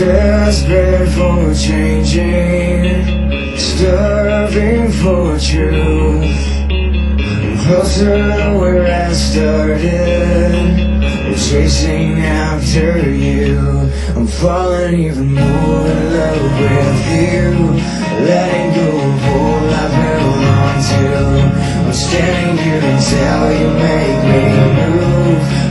Desperate for changing, starving for truth. I'm closer to where I started, I'm chasing after you. I'm falling even more in love with you, letting go of all I've held on to. I'm standing here until you make me move.